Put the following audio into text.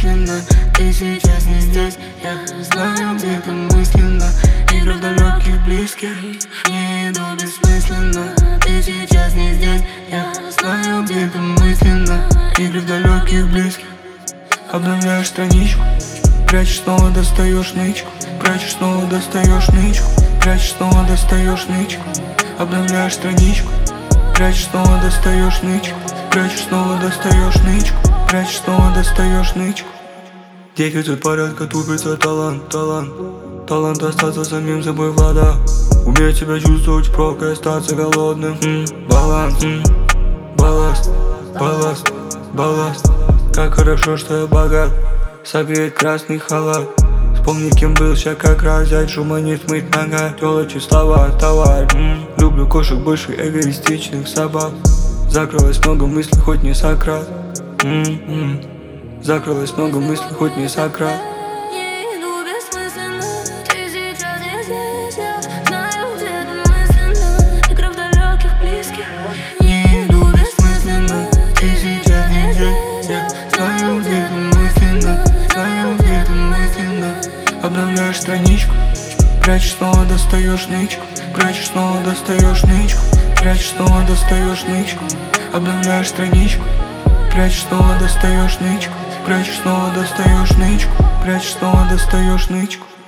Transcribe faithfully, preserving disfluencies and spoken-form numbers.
бессмысленно. Ты сейчас не здесь, я знаю где-то мысленно. Игры в далеких, близких, не иду бессмысленно. Ты сейчас не здесь, я знаю где-то мысленно. Игры в далеких, близких. Обновляешь страничку, прячешь, снова достаешь нычку. Прячешь, снова достаешь нычку. Прячешь, снова достаешь нычку. Обновляешь страничку, прячешь, снова достаешь нычку. Прячешь, снова достаешь нычку. Прячешь, снова достаешь нычку. Дефицит порядка, тупица, талант, талант. Талант остаться самим собой влада. Уметь себя чувствовать впрок и остаться голодным. м, Баланс, м, балласт, балласт, балласт. Как хорошо, что я богат. Согреет красный халат. Вспомни, кем был, ща как раз взять. Шума не смыть нога. Телочи, слова, товар. м, Люблю кошек больше эгоистичных собак. Закрылось много мыслей, хоть не Сократ. м, м. Закрылось много мыслей, хоть не Сократ. Не иду бессмысленно. Ты сейчас не здесь, я знаю где-то мысленно. Игра в далеких, близких. Не иду бессмысленно. Ты сейчас не здесь, я знаю где-то мысленно. Знаю где-то мысленно. Обновляешь страничку, прячешь, снова достаешь нычку. Прячешь, снова достаешь нычку. Прячешь, снова достаешь нычку. Обновляешь страничку, прячешь, снова достаешь нычку. Прячешь, снова достаешь нычку. Прячешь, снова достаешь нычку.